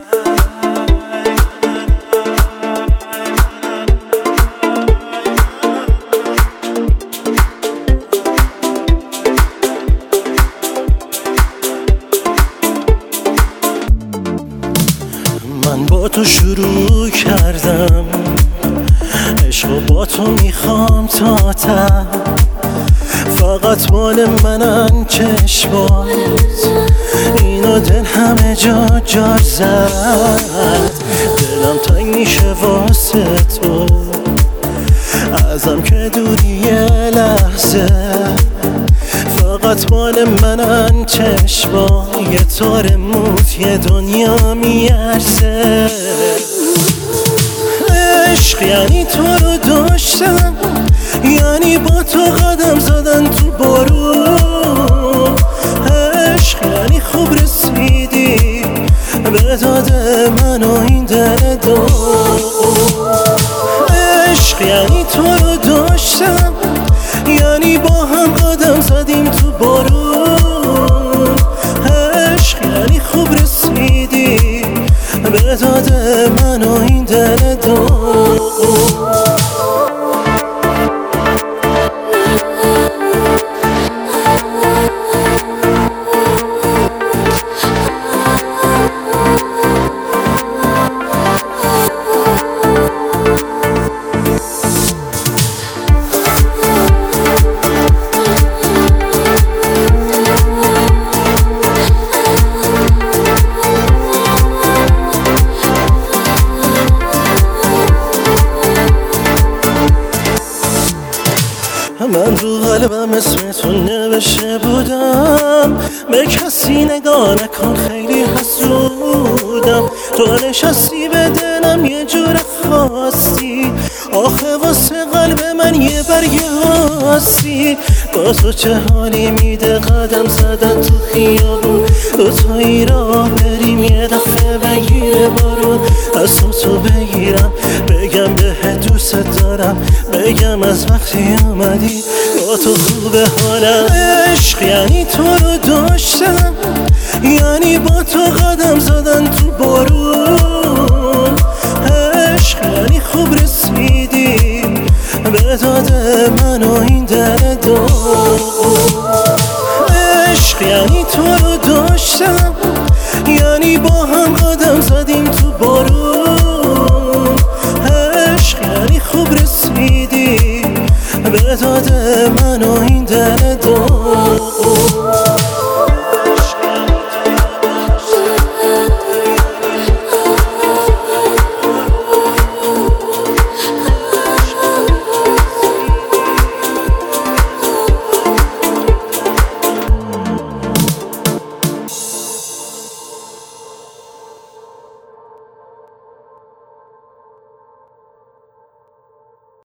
من با تو شروع کردم، عشقو با تو میخوام تا ته. فقط مال منن چشمات، اینو دل همه جا جار زد. دلم تنگ میشه واسه تو، ازم که دوری یه لحظه. فقط مال منن چشما، یه تار موت یه دنیا میارزه. عشق یعنی تو رو داشتم، یعنی با تو قدم زدن تو بارون. عشق یعنی خوب رسیدی به داد من و این دل دو. عشق یعنی تو رو داشتم، یعنی با هم قدم زدیم تو بارون. عشق یعنی خوب رسیدی به داد من و این دل دو. من رو قلبم اسمتون نوشته بودم، به کسی نگاه نکن خیلی حسودم. تو نشستی به دلم یه جور خاصی، آخه واسه قلب من یه برگ هستی. با تو چه حالی میده قدم زدن تو خیابون، دوتایی راه بریم یه دفعه بگیره بارون. از تو بگیرم بگم بهت دوست دارم، بگم از وقتی اومدی با تو خوبه حالم. عشق یعنی تو رو داشتم، یعنی با تو قدم زدن تو بارون. عشق یعنی خوب رسیدی به داد من و این دل دو. عشق یعنی تو رو داشتم، یعنی با هم قدم زدیم تو بارون. عشق یعنی خوب رسیدی به داد من و این